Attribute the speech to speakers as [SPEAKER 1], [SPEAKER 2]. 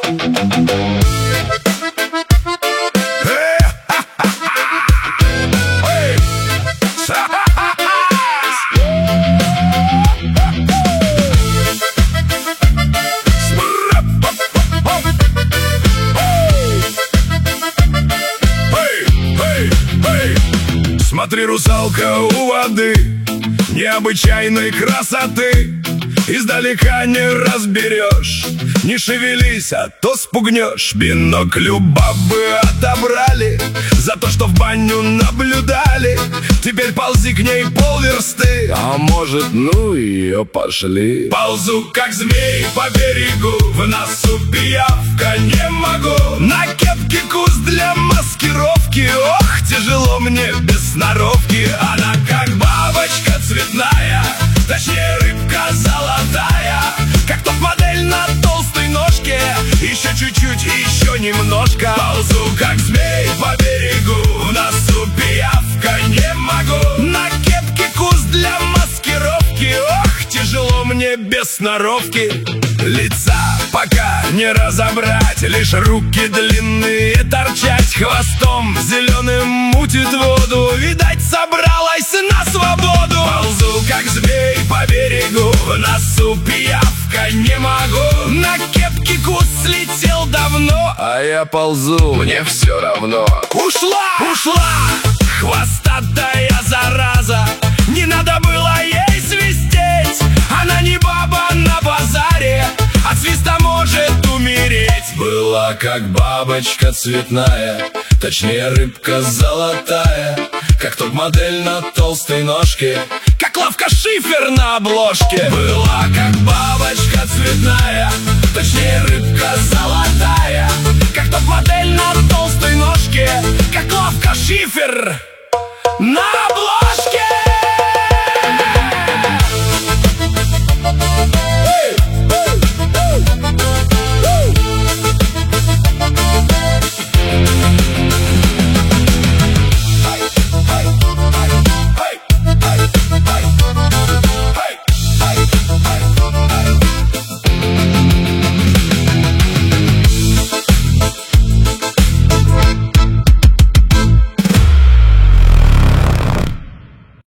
[SPEAKER 1] Смотри, русалка у воды необычайной красоты. Издалека не разберешь, не шевелись, а то спугнешь. Бинокль у бабы отобрали за то, что в баню наблюдали. Теперь ползи к ней полверсты, а может, ну ее пошли. Ползу, как змей по берегу, в носу пиявка не могу. На кепке куст для маскировки, ох, тяжело мне без сноровки. Она как бабочка цветная, точнее рыбка золотая, как топ-модель на толстой ножке. Еще чуть-чуть, еще немножко. Ползу, как змей по берегу, в носу пиявка не могу. На кепке куст для маскировки, ох, тяжело мне без сноровки. Лица пока не разобрать, лишь руки длинные торчать. Хвостом зеленым мутит воду, видать, собралась на свободу. Ползу, как змей по берегу, в носу пиявка не могу. На кепке куст слетел давно, а я ползу, мне все равно. Ушла, хвостатая зараза, не надо было ей свистеть. Она не баба на базаре, от свиста может умереть. Была как бабочка цветная, точнее рыбка золотая, как топ-модель на толстой ножке, как Лавка Шифер на обложке. Была как бабочка цветная, точнее рыбка золотая, как топ-модель на толстой ножке, как Лавка Шифер